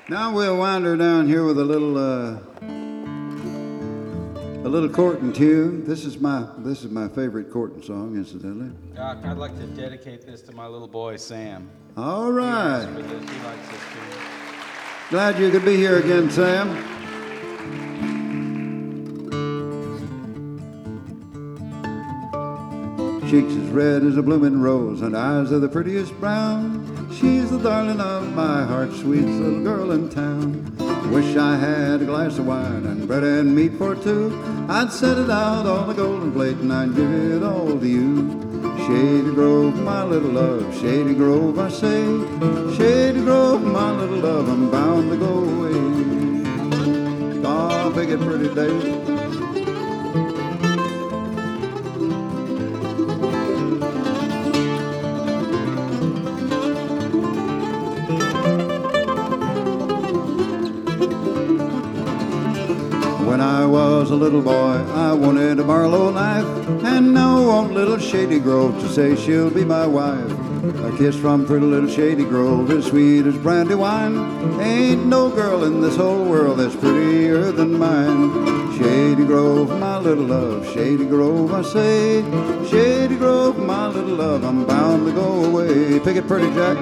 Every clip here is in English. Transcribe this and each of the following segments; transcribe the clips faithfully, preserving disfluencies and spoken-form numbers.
Now we'll wander down here with a little uh, a little courting tune. This is my this is my favorite courting song, incidentally. Doc, I'd like to dedicate this to my little boy Sam. All right. He, he likes this tune. Glad you could be here again, Sam. Cheeks as red as a blooming rose, and eyes are the prettiest brown. She's the darling of my heart, sweet little girl in town. Wish I had a glass of wine and bread and meat for two. I'd set it out on a golden plate and I'd give it all to you. Shady Grove, my little love, Shady Grove, I say. Shady Grove, my little love, I'm bound to go away. Ah, big and pretty day. When I was a little boy, I wanted a Marlowe knife, and now I want little Shady Grove to say she'll be my wife. A kiss from pretty little Shady Grove, as sweet as brandy wine. Ain't no girl in this whole world that's prettier than mine. Shady Grove, my little love, Shady Grove, I say. Shady Grove, my little love, I'm bound to go away. Pick it pretty, Jack.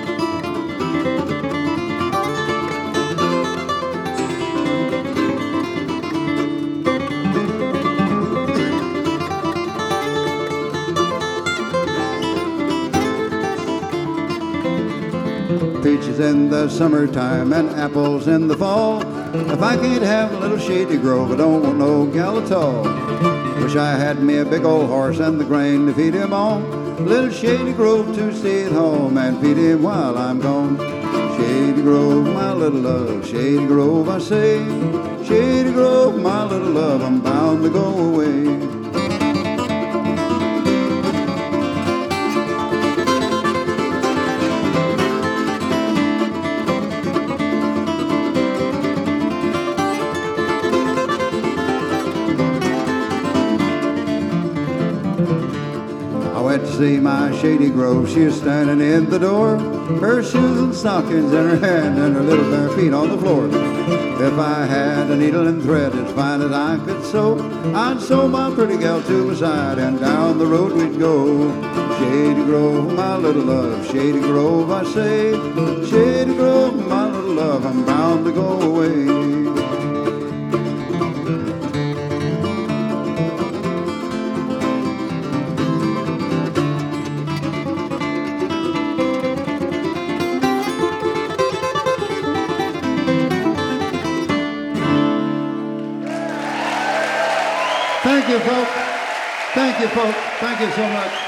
Peaches in the summertime and apples in the fall. If I can't have a little Shady Grove, I don't want no gal at all. Wish I had me a big old horse and the grain to feed him on. Little Shady Grove to stay at home and feed him while I'm gone. Shady Grove, my little love, Shady Grove, I say. Shady Grove, my little love, I'm bound to go away. I went to see my Shady Grove, she was standing in the door. Her shoes and stockings in her hand and her little bare feet on the floor. If I had a needle and thread as fine as I could sew, I'd sew my pretty gal to my side and down the road we'd go. Shady Grove, my little love, Shady Grove, I say. Shady Grove, my little love, I'm bound to go away. Thank you, folks. Thank you, folks. Thank you so much.